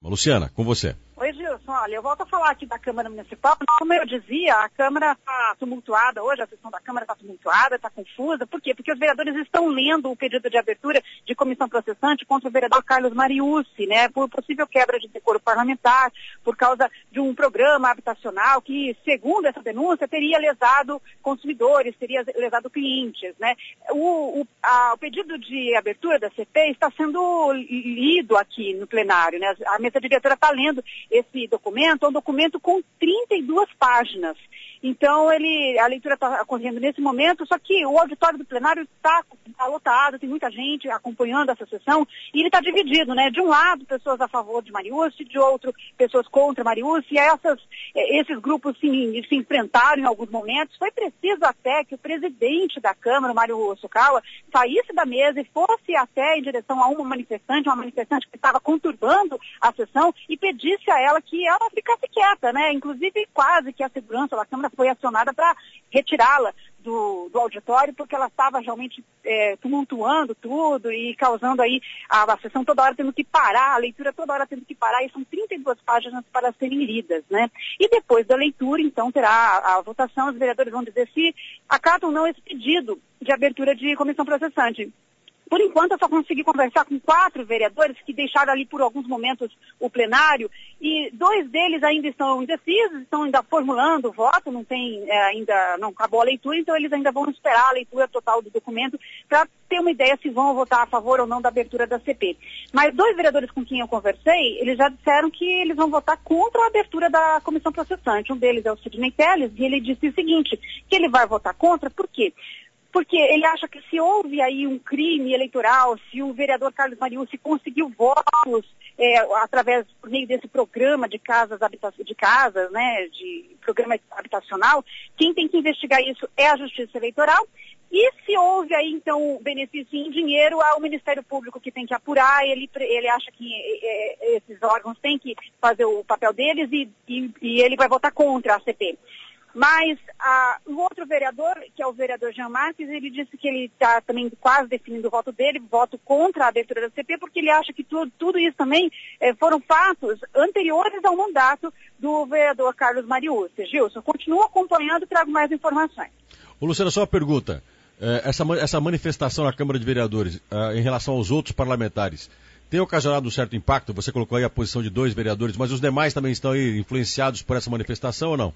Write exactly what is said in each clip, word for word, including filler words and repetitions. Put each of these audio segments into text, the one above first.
Luciana, com você. Oi, Gilson. Olha, eu volto a falar aqui da Câmara Municipal. Como eu dizia, a Câmara está tumultuada hoje, a sessão da Câmara está tumultuada, está confusa. Por quê? Porque os vereadores estão lendo o pedido de abertura de comissão processante contra o vereador Carlos Mariucci, né, por possível quebra de decoro parlamentar, por causa de um programa habitacional que, segundo essa denúncia, teria lesado consumidores, teria lesado clientes, né. O, o, a, o pedido de abertura da C P está sendo lido aqui no plenário, né. A mesa diretora está lendo esse documento, é um documento com trinta e duas páginas. Então, ele, a leitura está ocorrendo nesse momento, só que o auditório do plenário está tá lotado, tem muita gente acompanhando essa sessão, e ele está dividido, né? De um lado, pessoas a favor de Mariucci, de outro, pessoas contra Mariucci, e essas, esses grupos se, se enfrentaram em alguns momentos. Foi preciso até que o presidente da Câmara, Mário Hosokawa, saísse da mesa e fosse até em direção a uma manifestante, uma manifestante que estava conturbando a sessão, e pedisse a ela que ela ficasse quieta, né? Inclusive, quase que a segurança da Câmara foi acionada para retirá-la do, do auditório, porque ela estava realmente é, tumultuando tudo e causando aí a, a sessão toda hora tendo que parar, a leitura toda hora tendo que parar, e são trinta e duas páginas para serem lidas, né? E depois da leitura, então, terá a, a votação, os vereadores vão dizer se acatam ou não esse pedido de abertura de comissão processante. Por enquanto, eu só consegui conversar com quatro vereadores que deixaram ali por alguns momentos o plenário, e dois deles ainda estão indecisos, estão ainda formulando o voto, não tem é, ainda, não acabou a leitura, então eles ainda vão esperar a leitura total do documento para ter uma ideia se vão votar a favor ou não da abertura da C P. Mas dois vereadores com quem eu conversei, eles já disseram que eles vão votar contra a abertura da comissão processante. Um deles é o Sidney Telles, e ele disse o seguinte, que ele vai votar contra, por quê? Porque ele acha que se houve aí um crime eleitoral, se o vereador Carlos Mariucci conseguiu votos é, através, por meio desse programa de casas, de casas, né, de programa habitacional, quem tem que investigar isso é a Justiça Eleitoral. E se houve aí, então, benefício em dinheiro, é o Ministério Público que tem que apurar, ele, ele acha que é, esses órgãos têm que fazer o papel deles e, e, e ele vai votar contra a C P. Mas ah, o outro vereador, que é o vereador Jean Marques, ele disse que ele está também quase definindo o voto dele, voto contra a abertura da C P, porque ele acha que tudo, tudo isso também eh, foram fatos anteriores ao mandato do vereador Carlos Mariucci. Gilson, continuo acompanhando e trago mais informações. Ô, Luciana, só uma pergunta. Essa, essa manifestação na Câmara de Vereadores, em relação aos outros parlamentares, tem ocasionado um certo impacto? Você colocou aí a posição de dois vereadores, mas os demais também estão aí influenciados por essa manifestação ou não?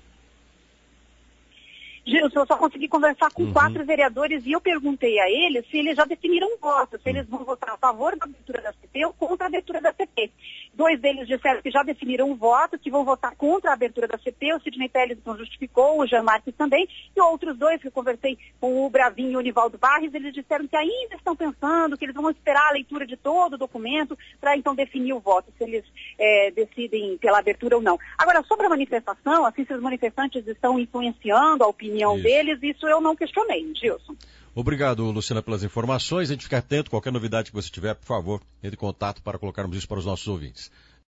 Gilson, eu só consegui conversar com uhum. quatro vereadores e eu perguntei a eles se eles já definiram um voto, se eles vão votar a favor da abertura da C P ou contra a abertura da C P. Dois deles disseram que já definiram um voto, que vão votar contra a abertura da C P, o Sidney Telles não justificou, o Jean Marques também, e outros dois que eu conversei com o Bravinho e o Nivaldo Barres, eles disseram que ainda estão pensando, que eles vão esperar a leitura de todo o documento para então definir o voto, se eles é, decidem pela abertura ou não. Agora, sobre a manifestação, assim, se os manifestantes estão influenciando a opinião Isso. deles, isso eu não questionei, Gilson. Obrigado, Luciana, pelas informações. A gente fica atento, qualquer novidade que você tiver, por favor, entre em contato para colocarmos isso para os nossos ouvintes.